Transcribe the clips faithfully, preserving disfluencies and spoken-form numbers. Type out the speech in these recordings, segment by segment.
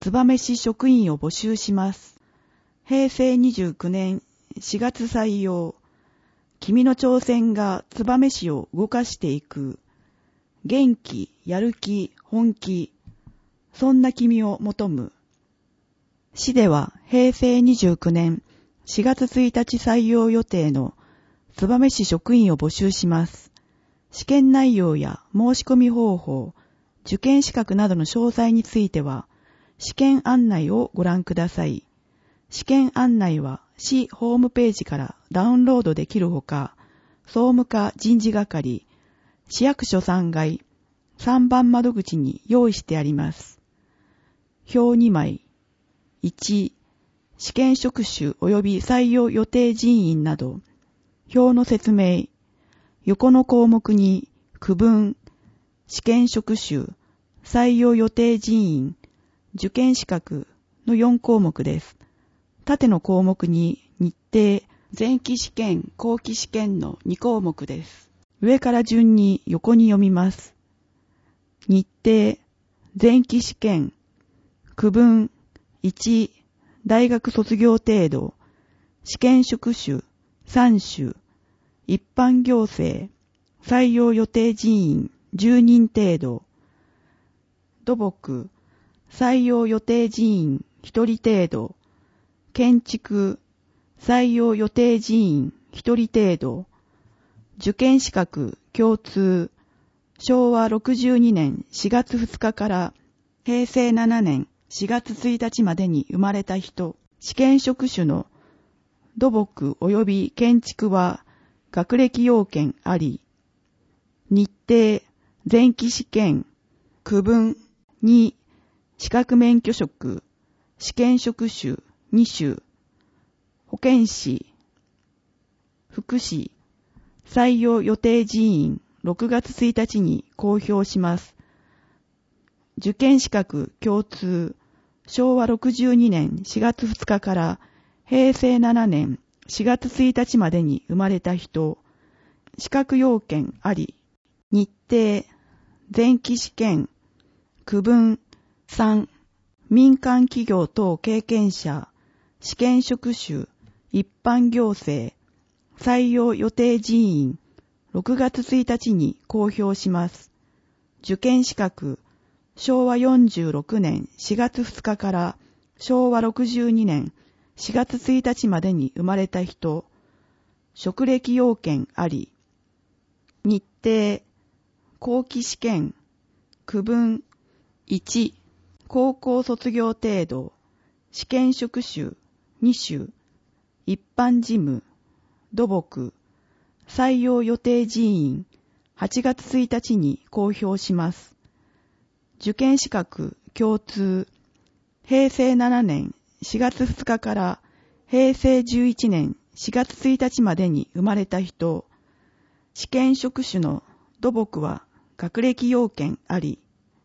燕市職員を募集します。へいせいにじゅうきゅうねんしがつ採用。君の挑戦が燕市を動かしていく。元気、やる気、本気。そんな君を求む。市ではへいせいにじゅうきゅうねんしがつついたち採用予定の燕市職員を募集します。試験内容や申し込み方法、受験資格などの詳細については、試験案内をご覧ください。試験案内は市ホームページからダウンロードできるほか、総務課人事係、市役所さんがい、さんばん窓口に用意してあります。表にまい。いち、試験職種及び採用予定人員など、表の説明、横の項目に区分、試験職種、採用予定人員、受験資格のよんこうもくです。縦の項目に日程、前期試験、後期試験のにこうもくです。上から順に横に読みます。日程、前期試験、区分、いち、大学卒業程度、試験職種、さんしゅ、一般行政、採用予定人員、じゅうにん程度、土木、採用予定人員、ひとり程度、建築、採用予定人員、ひとり程度、受験資格、共通、しょうわろくじゅうにねんしがつふつかからへいせいななねんしがつついたちまでに生まれた人、試験職種の土木及び建築は学歴要件あり、日程、前期試験、区分、に、資格免許職、試験職種にしゅ、保健師、福祉、採用予定人員ろくがつついたちに公表します。受験資格共通、しょうわろくじゅうにねんしがつふつかからへいせいななねんしがつついたちまでに生まれた人、資格要件あり、日程、前期試験、区分、さん、民間企業等経験者、試験職種、一般行政、採用予定人員、ろくがつついたちに公表します。受験資格、しょうわよんじゅうろくねんしがつふつかからしょうわろくじゅうにねんしがつついたちまでに生まれた人、職歴要件あり、日程、後期試験、区分、いち、高校卒業程度、試験職種、にしゅ、一般事務、土木、採用予定人員、はちがつついたちに公表します。受験資格、共通、へいせいななねんしがつふつかからへいせいじゅういちねんしがつついたちまでに生まれた人、試験職種の土木は学歴要件あり、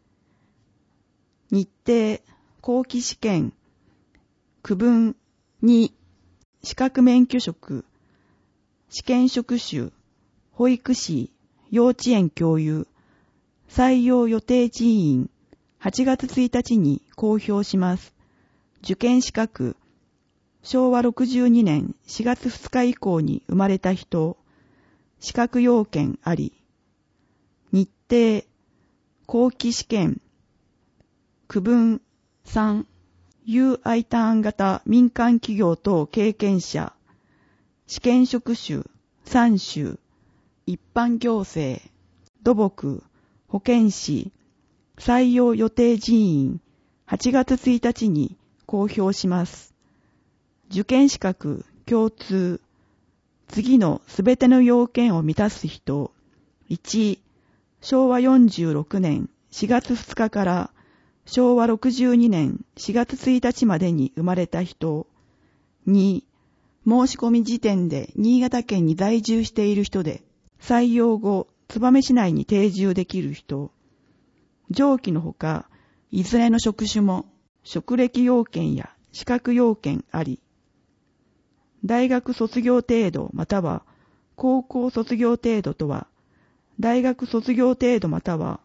日程、後期試験、区分、に、資格免許職、試験職種、保育士、幼稚園教諭、採用予定人員、はちがつついたちに公表します。受験資格、しょうわろくじゅうにねんしがつふつか以降に生まれた人、資格要件あり、日程、後期試験、区分、さん、U アイターン型民間企業等経験者、試験職種、さんしゅ、一般行政、土木、保健師、採用予定人員、はちがつついたちに公表します。受験資格、共通、次のすべての要件を満たす人、いち、しょうわよんじゅうろくねんしがつふつかからしょうわろくじゅうにねんしがつついたちまでに生まれた人、に、申し込み時点で新潟県に在住している人で、採用後、燕市内に定住できる人、上記のほか、いずれの職種も、職歴要件や資格要件あり、大学卒業程度または高校卒業程度とは、大学卒業程度または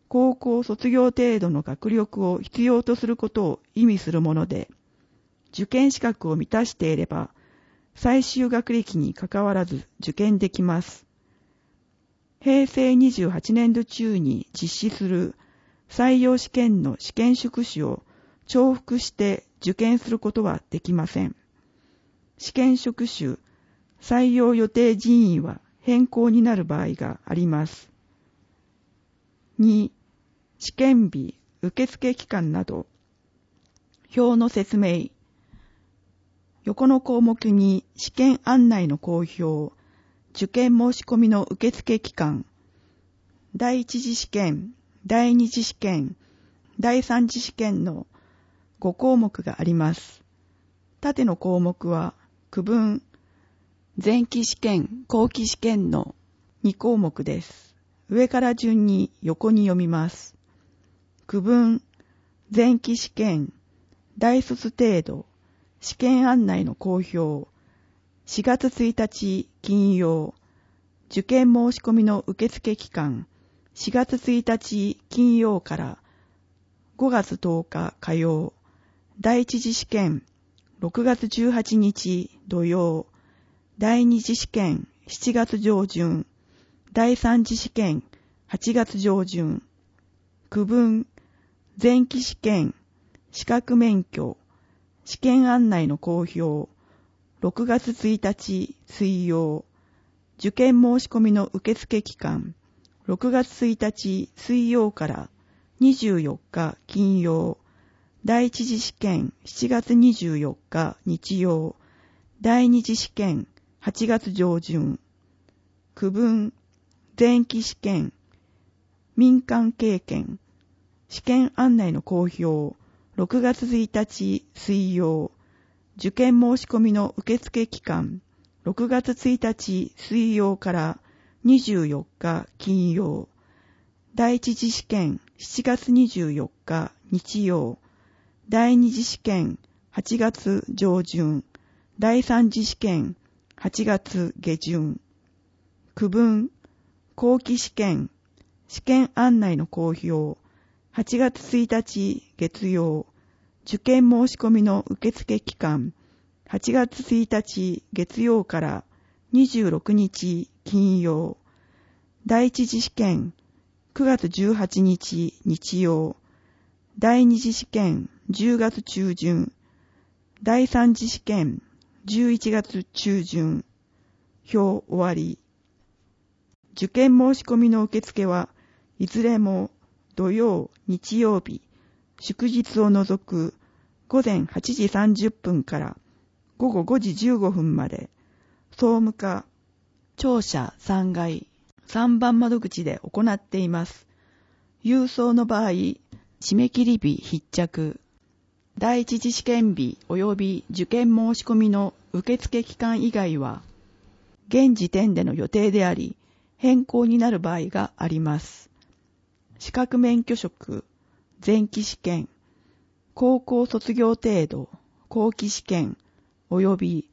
高校卒業程度の学力を必要とすることを意味するもので、受験資格を満たしていれば、最終学歴にかかわらず受験できます。平成にじゅうはちねん度中に実施する採用試験の試験宿主を重複して受験することはできません。試験宿主、採用予定人員は変更になる場合があります。に、試験日、受付期間など、表の説明。横の項目に試験案内の公表、受験申し込みの受付期間、第一次試験、第二次試験、第三次試験のご項目があります。縦の項目は区分、前期試験、後期試験のに項目です。上から順に横に読みます。区分、前期試験、大卒程度、試験案内の公表、しがつついたち金曜、受験申し込みの受付期間、しがつついたち金曜からごがつとおか火曜、第一次試験、ろくがつじゅうはちにち土曜、第二次試験、しちがつ上旬、第三次試験、はちがつ上旬、区分、前期試験、資格免許、試験案内の公表、ろくがつついたち水曜、受験申し込みの受付期間、ろくがつついたち水曜からにじゅうよっか金曜、第一次試験しちがつにじゅうよっか日曜、第二次試験はちがつ上旬、区分、前期試験、民間経験、試験案内の公表、ろくがつついたち水曜、受験申し込みの受付期間、ろくがつついたち水曜からにじゅうよっか金曜、第一次試験しちがつにじゅうよっか日曜、第二次試験はちがつ上旬、第三次試験はちがつ下旬、区分、後期試験、試験案内の公表、はちがつついたち月曜、受験申し込みの受付期間、はちがつついたち月曜からにじゅうろくにち金曜、第一次試験くがつじゅうはちにち日曜、第二次試験じゅうがつ中旬、第三次試験じゅういちがつ中旬、表終わり。受験申し込みの受付はいずれも土曜、日曜日、祝日を除く午前はちじさんじゅっぷんから午後ごじじゅうごふんまで、総務課、庁舎さんがい、さんばん窓口で行っています。郵送の場合、締め切り日必着、第一次試験日及び受験申し込みの受付期間以外は、現時点での予定であり、変更になる場合があります。資格免許職、前期試験、高校卒業程度、後期試験、及び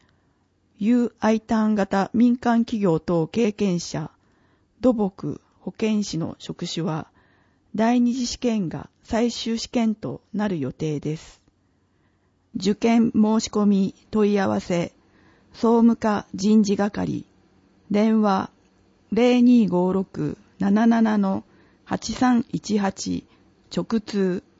U アイターン型民間企業等経験者、土木、保健師の職種は、第二次試験が最終試験となる予定です。受験申し込み問い合わせ、総務課人事係、電話 ゼロにーごーろく なななな はちさんいちはち 直通